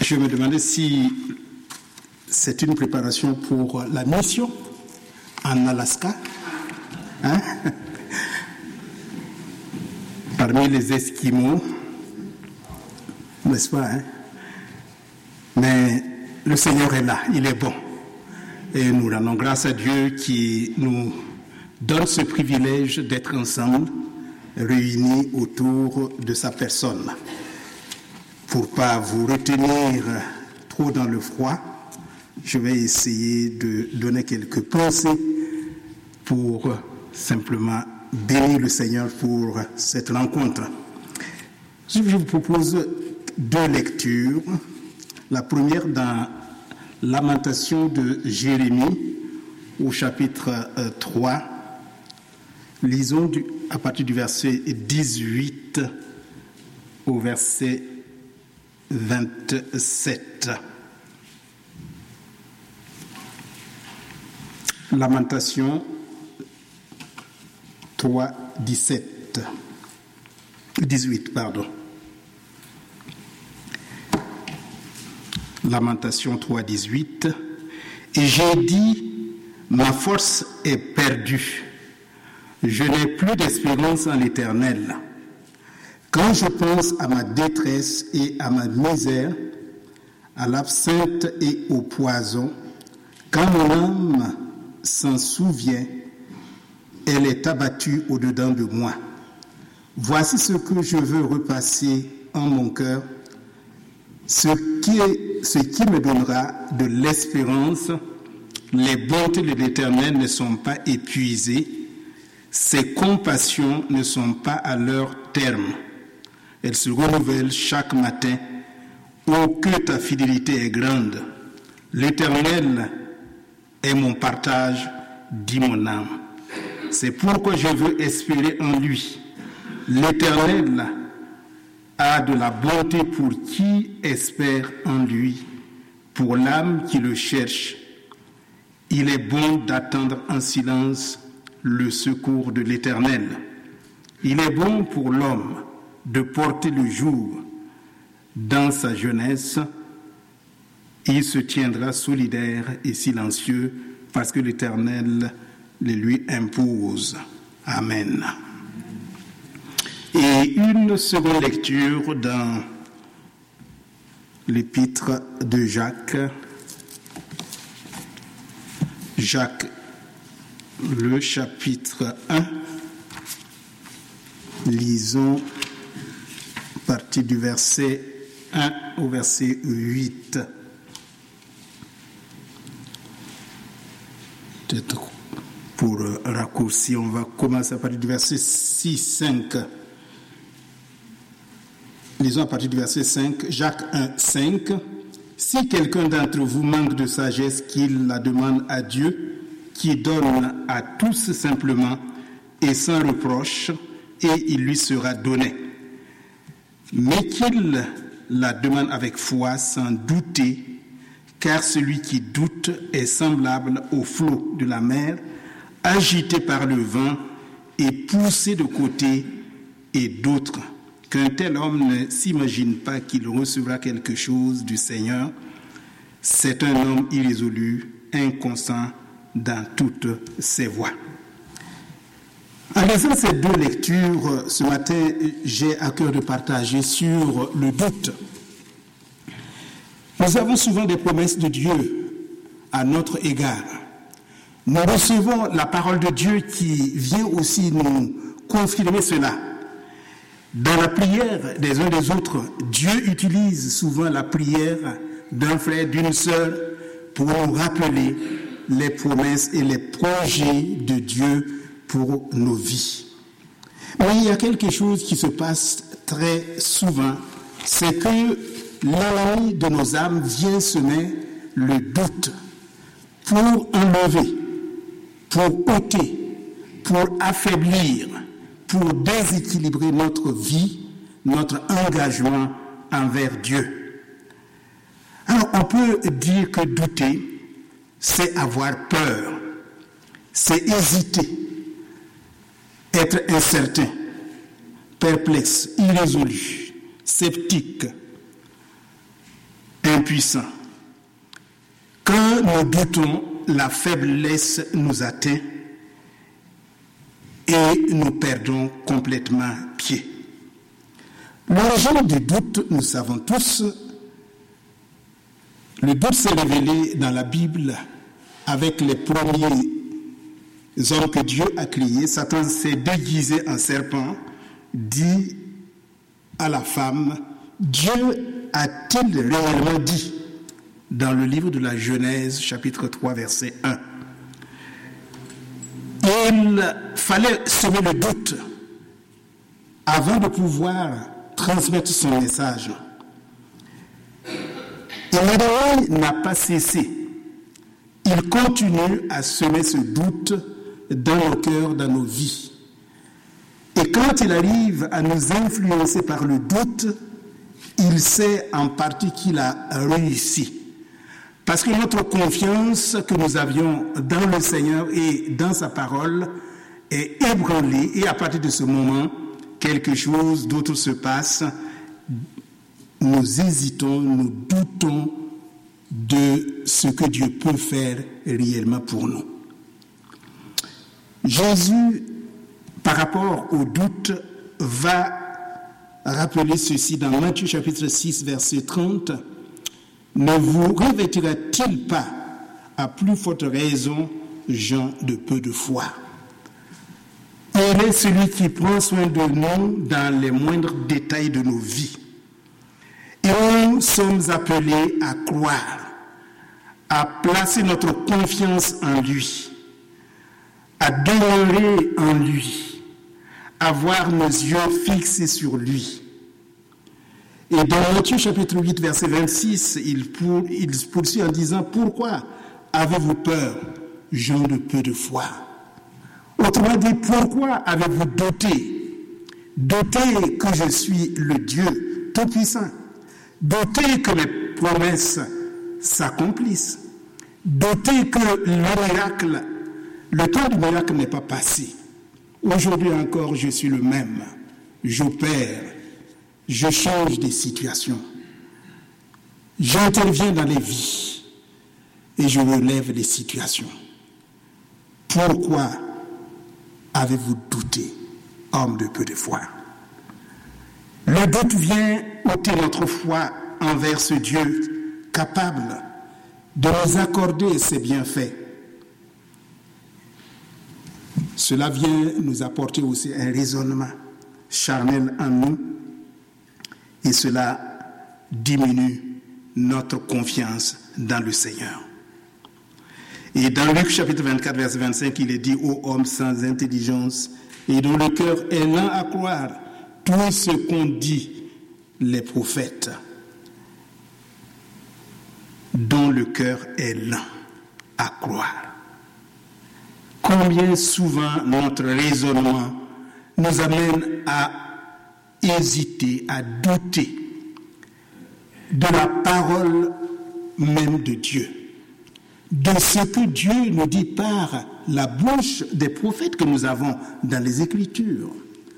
Je me demandais si c'est une préparation pour la mission en Alaska. Hein? Parmi les Esquimaux, n'est-ce pas? Hein? Mais le Seigneur est là, il est bon. Et nous rendons grâce à Dieu qui nous donne ce privilège d'être ensemble, réunis autour de sa personne. Pour ne pas vous retenir trop dans le froid, je vais essayer de donner quelques pensées pour simplement bénir le Seigneur pour cette rencontre. Je vous propose 2 lectures. La première dans Lamentation de Jérémie au chapitre 3. Lisons à partir du verset 18 au verset 27. Lamentation 3, 18, pardon. Lamentation 3, 18. Et j'ai dit, ma force est perdue. Je n'ai plus d'espérance en l'Éternel. Quand je pense à ma détresse et à ma misère, à l'absinthe et au poison, quand mon âme s'en souvient, elle est abattue au-dedans de moi. Voici ce que je veux repasser en mon cœur, ce qui me donnera de l'espérance. Les bontés de l'Éternel ne sont pas épuisées, ses compassions ne sont pas à leur terme. Elles se renouvellent chaque matin. Oh, que ta fidélité est grande. L'Éternel est mon partage, dit mon âme. C'est pourquoi je veux espérer en lui. L'Éternel a de la bonté pour qui espère en lui, pour l'âme qui le cherche. Il est bon d'attendre en silence le secours de l'Éternel. Il est bon pour l'homme de porter le jour. Dans sa jeunesse, il se tiendra solidaire et silencieux parce que l'Éternel le lui impose. Amen. Et une seconde lecture dans l'épître de Jacques. Jacques, le chapitre 1. Lisons à partir du verset 1 au verset 8. Peut-être pour raccourcir, on va commencer à partir du verset 6, 5. Lisons à partir du verset 5, Jacques 1, 5. Si quelqu'un d'entre vous manque de sagesse, qu'il la demande à Dieu, qui donne à tous simplement et sans reproche, et il lui sera donné. Mais qu'il la demande avec foi, sans douter, car celui qui doute est semblable au flot de la mer, agité par le vent et poussé de côté et d'autre. Qu'un tel homme ne s'imagine pas qu'il recevra quelque chose du Seigneur. C'est un homme irrésolu, inconstant dans toutes ses voies. En lisant ces 2 lectures, ce matin, j'ai à cœur de partager sur le doute. Nous avons souvent des promesses de Dieu à notre égard. Nous recevons la parole de Dieu qui vient aussi nous confirmer cela. Dans la prière des uns des autres, Dieu utilise souvent la prière d'un frère, d'une sœur, pour nous rappeler les promesses et les projets de Dieu pour nos vies. Mais il y a quelque chose qui se passe très souvent, c'est que l'ennemi de nos âmes vient semer le doute pour enlever, pour ôter, pour affaiblir, pour déséquilibrer notre vie, notre engagement envers Dieu. Alors, on peut dire que douter, c'est avoir peur, c'est hésiter, être incertain, perplexe, irrésolu, sceptique, impuissants. Quand nous doutons, la faiblesse nous atteint et nous perdons complètement pied. L'origine du doute, nous savons tous, le doute s'est révélé dans la Bible avec les premiers hommes que Dieu a créés. Satan s'est déguisé en serpent, dit à la femme, Dieu a-t-il réellement dit dans le livre de la Genèse, chapitre 3, verset 1. Il fallait semer le doute avant de pouvoir transmettre son message. Et l'ennemi n'a pas cessé. Il continue à semer ce doute dans nos cœurs, dans nos vies. Et quand il arrive à nous influencer par le doute, il sait en partie qu'il a réussi. Parce que notre confiance que nous avions dans le Seigneur et dans sa parole est ébranlée. Et à partir de ce moment, quelque chose d'autre se passe. Nous hésitons, nous doutons de ce que Dieu peut faire réellement pour nous. Jésus, par rapport au doute, va rappeler ceci dans Matthieu chapitre 6, verset 30. Ne vous revêtira-t-il pas à plus forte raison, gens de peu de foi? Il est celui qui prend soin de nous dans les moindres détails de nos vies. Et nous sommes appelés à croire, à placer notre confiance en lui, à demeurer en lui, à avoir nos yeux fixés sur lui. Et dans Matthieu chapitre 8, verset 26, il poursuit en disant, « Pourquoi avez-vous peur, gens de peu de foi ?» Autrement dit, pourquoi avez-vous douté? Douté que je suis le Dieu Tout-Puissant. Douté que mes promesses s'accomplissent. Douté que le temps du miracle n'est pas passé. Aujourd'hui encore, je suis le même. J'opère. Je change des situations. J'interviens dans les vies et je relève les situations. Pourquoi avez-vous douté, homme de peu de foi? Le doute vient ôter notre foi envers ce Dieu capable de nous accorder ses bienfaits. Cela vient nous apporter aussi un raisonnement charnel en nous. Et cela diminue notre confiance dans le Seigneur. Et dans Luc chapitre 24, verset 25, il est dit aux hommes sans intelligence et dont le cœur est lent à croire tout ce qu'ont dit les prophètes, dont le cœur est lent à croire. Combien souvent notre raisonnement nous amène à hésiter, à douter de la parole même de Dieu, de ce que Dieu nous dit par la bouche des prophètes que nous avons dans les Écritures.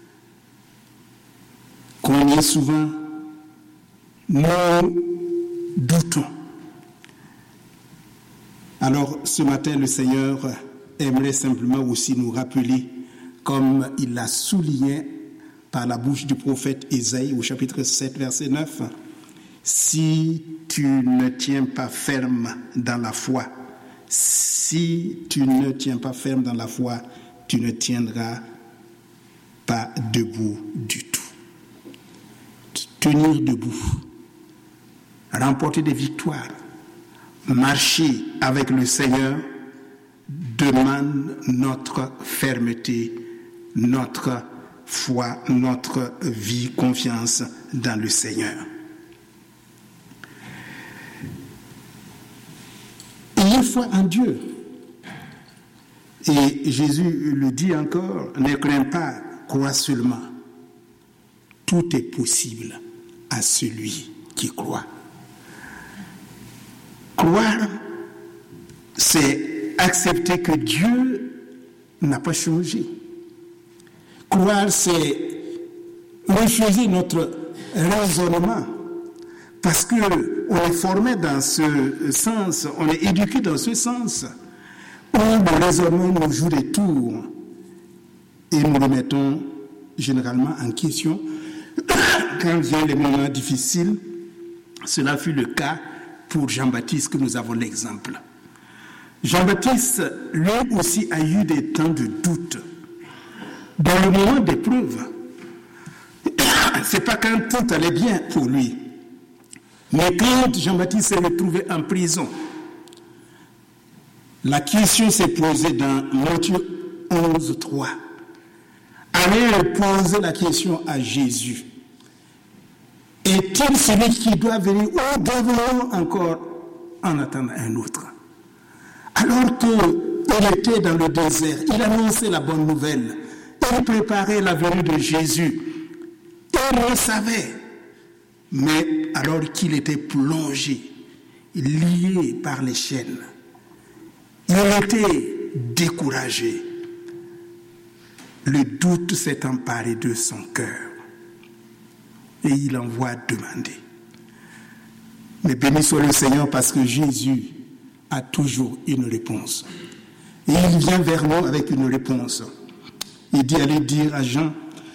Combien souvent nous doutons. Alors ce matin, le Seigneur aimerait simplement aussi nous rappeler, comme il l'a souligné par la bouche du prophète Ésaïe au chapitre 7, verset 9, « Si tu ne tiens pas ferme dans la foi, si tu ne tiens pas ferme dans la foi, tu ne tiendras pas debout du tout. » Tenir debout, remporter des victoires, marcher avec le Seigneur demande notre fermeté, notre foi, notre vie, confiance dans le Seigneur. Ayez foi en Dieu. Et Jésus le dit encore, ne crains pas, crois seulement. Tout est possible à celui qui croit. Croire, c'est accepter que Dieu n'a pas changé. Croire, c'est refuser notre raisonnement. Parce que on est formé dans ce sens, on est éduqué dans ce sens, où le raisonnement nous joue des tours et nous le mettons généralement en question quand viennent les moments difficiles. Cela fut le cas pour Jean-Baptiste, que nous avons l'exemple. Jean-Baptiste, lui aussi, a eu des temps de doute. Dans le moment d'épreuve, c'est pas quand tout allait bien pour lui, mais quand Jean-Baptiste s'est retrouvé en prison, la question s'est posée dans Matthieu 11, 3. Allez poser la question à Jésus. Est-il celui qui doit venir ou devons-nous encore en attendre un autre? Alors qu'il était dans le désert, il annonçait la bonne nouvelle, il préparait la venue de Jésus. Il le savait, mais alors qu'il était plongé, lié par les chaînes, il était découragé. Le doute s'est emparé de son cœur et il envoie demander. Mais béni soit le Seigneur, parce que Jésus a toujours une réponse. Et il vient vers nous avec une réponse. Il dit, allez dire à Jean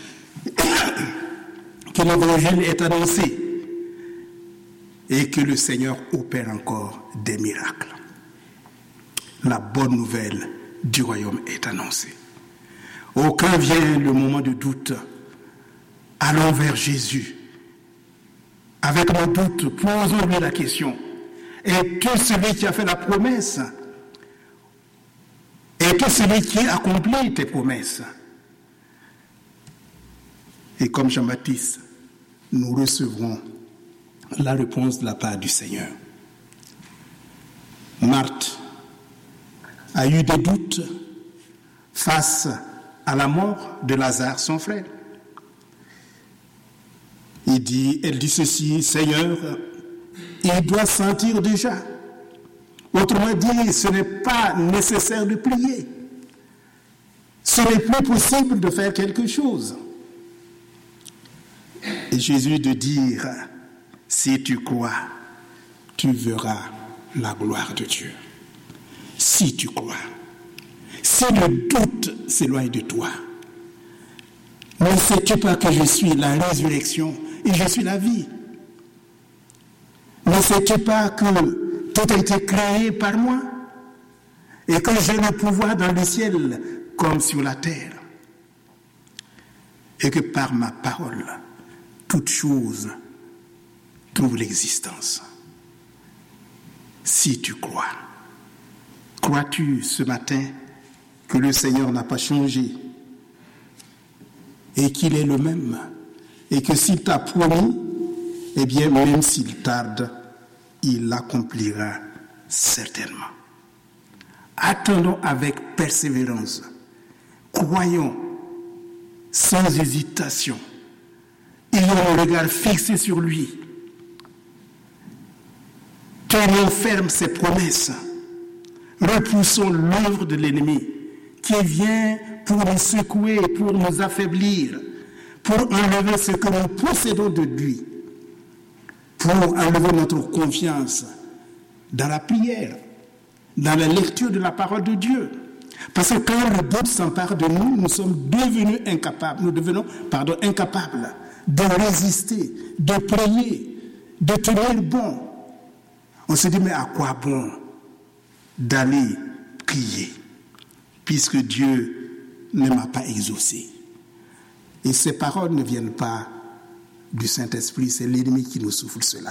que l'évangile est annoncé et que le Seigneur opère encore des miracles. La bonne nouvelle du royaume est annoncée. Oh, quand vient le moment de doute, allons vers Jésus. Avec nos doutes, posons-lui la question. Es-tu celui qui a fait la promesse? Es-tu celui qui a accompli tes promesses? Et comme Jean-Baptiste, nous recevrons la réponse de la part du Seigneur. Marthe a eu des doutes face à la mort de Lazare, son frère. Elle dit ceci, Seigneur, il doit sentir déjà. Autrement dit, ce n'est pas nécessaire de prier. Ce n'est plus possible de faire quelque chose. Et Jésus de dire, si tu crois, tu verras la gloire de Dieu. Si tu crois. Si le doute s'éloigne de toi. Ne sais-tu pas que je suis la résurrection et je suis la vie? Ne sais-tu pas que tout a été créé par moi et que j'ai le pouvoir dans le ciel comme sur la terre? Et que par ma parole, toute chose trouve l'existence. Si tu crois, crois-tu ce matin que le Seigneur n'a pas changé et qu'il est le même, et que s'il t'a promis, eh bien, même s'il tarde, il l'accomplira certainement. Attendons avec persévérance, croyons sans hésitation, ayons le regard fixé sur lui, tenons ferme ses promesses, repoussons l'œuvre de l'ennemi qui vient pour nous secouer, pour nous affaiblir, pour enlever ce que nous possédons de lui, pour enlever notre confiance dans la prière, dans la lecture de la parole de Dieu. Parce que quand le doute s'empare de nous, nous sommes devenus incapables, incapables de résister, de prier, de tenir bon. On se dit, mais à quoi bon d'aller prier, puisque Dieu ne m'a pas exaucé? Et ces paroles ne viennent pas du Saint-Esprit, c'est l'ennemi qui nous souffle cela.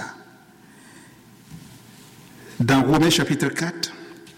Dans Romains chapitre 4,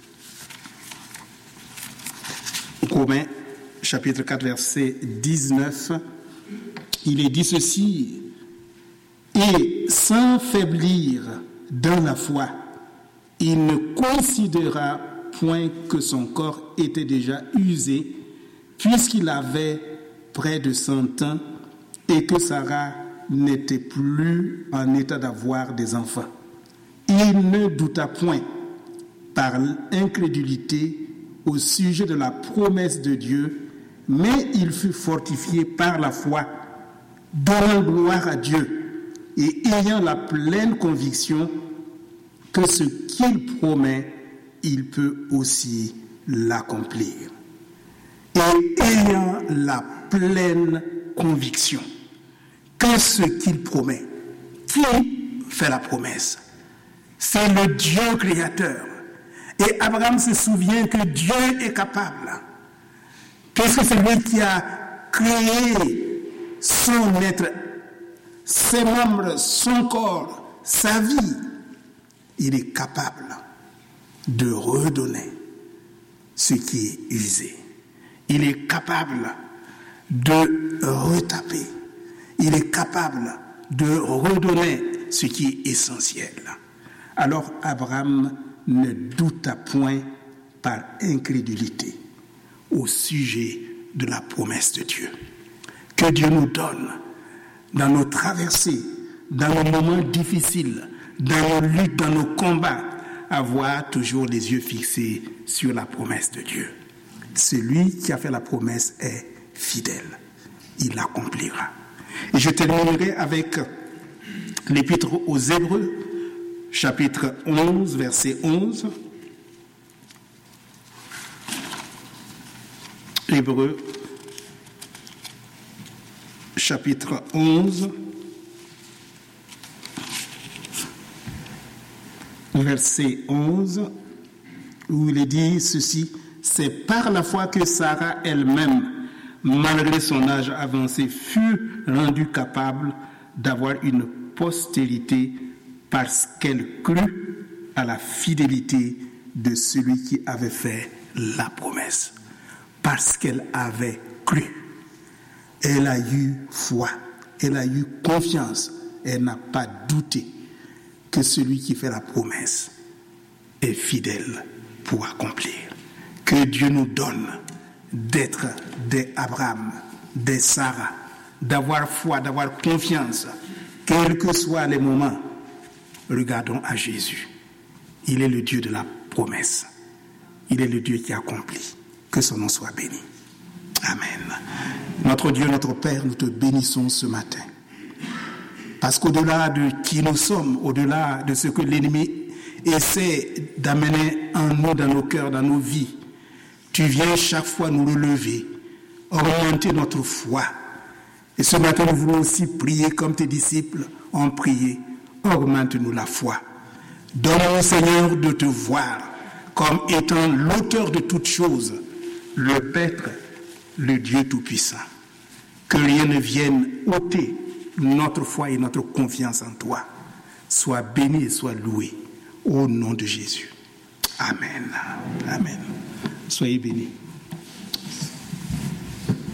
verset 19, il est dit ceci: et sans faiblir dans la foi, il ne considéra point que son corps était déjà usé, puisqu'il avait près de 100 ans et que Sarah n'était plus en état d'avoir des enfants. Il ne douta point par incrédulité au sujet de la promesse de Dieu, mais il fut fortifié par la foi, donnant gloire à Dieu et ayant la pleine conviction que ce qu'il promet, il peut aussi l'accomplir. Et ayant la pleine conviction que ce qu'il promet, qui fait la promesse? C'est le Dieu créateur. Et Abraham se souvient que Dieu est capable. Puisque c'est lui qui a créé son être, ses membres, son corps, sa vie. Il est capable de redonner ce qui est usé. Il est capable de retaper. Il est capable de redonner ce qui est essentiel. Alors Abraham ne douta point par incrédulité au sujet de la promesse de Dieu. Que Dieu nous donne dans nos traversées, dans nos moments difficiles, dans nos luttes, dans nos combats, avoir toujours les yeux fixés sur la promesse de Dieu. Celui qui a fait la promesse est fidèle. Il l'accomplira. Et je terminerai avec l'Épître aux Hébreux, chapitre 11, verset 11. Hébreux, chapitre 11, verset 11, où il est dit ceci: c'est par la foi que Sarah elle-même, malgré son âge avancé, fut rendue capable d'avoir une postérité parce qu'elle crut à la fidélité de celui qui avait fait la promesse. Parce qu'elle avait cru. Elle a eu foi, elle a eu confiance, elle n'a pas douté que celui qui fait la promesse est fidèle pour accomplir. Que Dieu nous donne d'être des Abraham, des Sarah, d'avoir foi, d'avoir confiance, quels que soient les moments. Regardons à Jésus. Il est le Dieu de la promesse. Il est le Dieu qui accomplit. Que son nom soit béni. Amen. Notre Dieu, notre Père, nous te bénissons ce matin. Parce qu'au-delà de qui nous sommes, au-delà de ce que l'ennemi essaie d'amener en nous, dans nos cœurs, dans nos vies, tu viens chaque fois nous relever, augmenter notre foi. Et ce matin, nous voulons aussi prier comme tes disciples ont prié. Augmente-nous la foi. Donne-nous, Seigneur, de te voir comme étant l'auteur de toutes choses, le Père, le Dieu Tout-Puissant. Que rien ne vienne ôter notre foi et notre confiance en toi. Sois béni et sois loué au nom de Jésus. Amen. Amen. Soyez bénis.